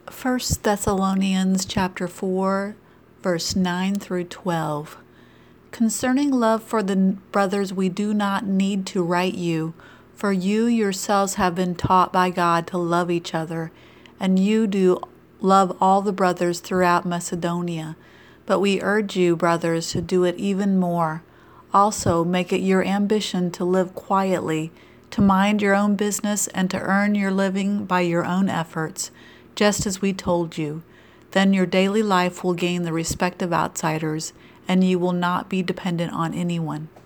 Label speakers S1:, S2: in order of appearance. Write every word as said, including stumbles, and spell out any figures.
S1: First Thessalonians chapter four, verse nine through twelve. Concerning love for the brothers, we do not need to write you, for you yourselves have been taught by God to love each other, and you do love all the brothers throughout Macedonia. But we urge you, brothers, to do it even more. Also, make it your ambition to live quietly, to mind your own business, and to earn your living by your own efforts, just as we told you. Then your daily life will gain the respect of outsiders, and you will not be dependent on anyone.